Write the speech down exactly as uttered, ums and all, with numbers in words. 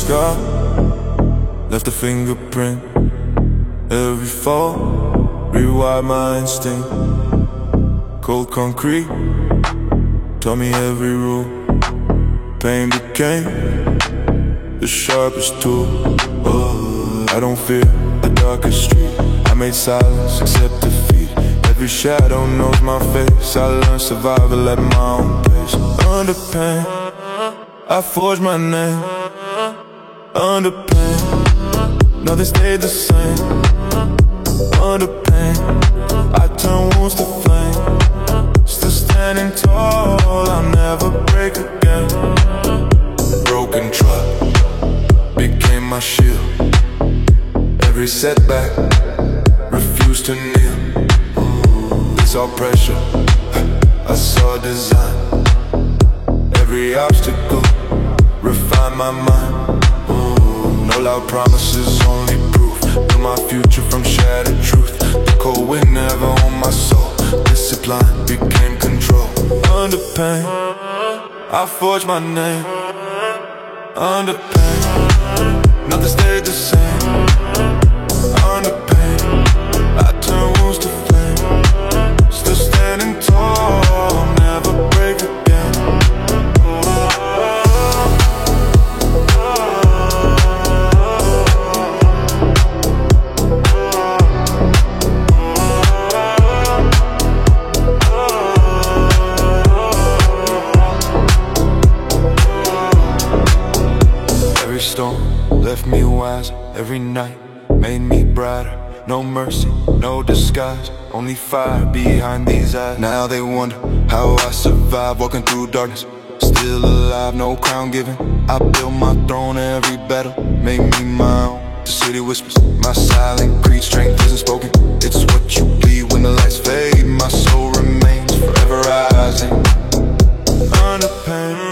scar left a fingerprint. Every fall, rewire my instinct. Cold concrete taught me every rule. Pain became the sharpest tool. Oh, I don't fear the darkest street. I made silence accept defeat. Every shadow knows my face. I learned survival at my own pace. Under pain, I forged my name. Under pain, nothing stayed the same. Under pain, I turn wounds to flame. Still standing tall, I'll never break again. Broken trust became my shield. Every setback refused to kneel. It's all pressure, I saw design. Every obstacle refined my mind. No loud promises, only proof. Built my future from shattered truth. The cold wind never on my soul. Discipline became control. Under pain, I forged my name. Under pain, nothing stayed the same. Under pain, I turn wounds to flame. Still standing tall, I'll never break again. Every storm left me wise. Every night made me brighter. No mercy, no disguise, only fire behind these eyes. Now they wonder how I survived, walking through darkness, still alive, no crown given. I built my throne, every battle made me my own. The city whispers, my silent creed, strength isn't spoken. It's what you bleed when the lights fade. My soul remains forever rising. Under pain,